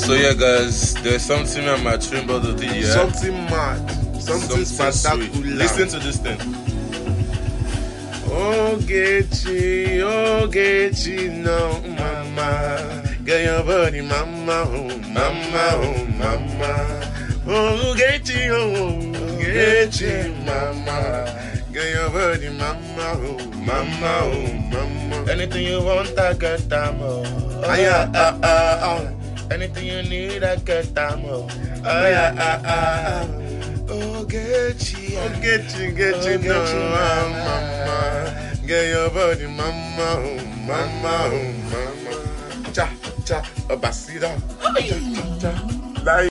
So yeah, guys, there's something on my twin brother did here. Something mad. Something spectacular. Listen to this thing. Ogechi, no, mama. Get your body, mama, oh, mama, oh, mama. Ogechi, mama. Get your body, mama, oh, mama, oh, mama. Anything you want, I get time, oh. Anything you need, I get time, oh. Ogechi, no, mama. Get your body, mama, oh, mama, oh, mama. Cha, cha, a basira. Cha, cha, cha.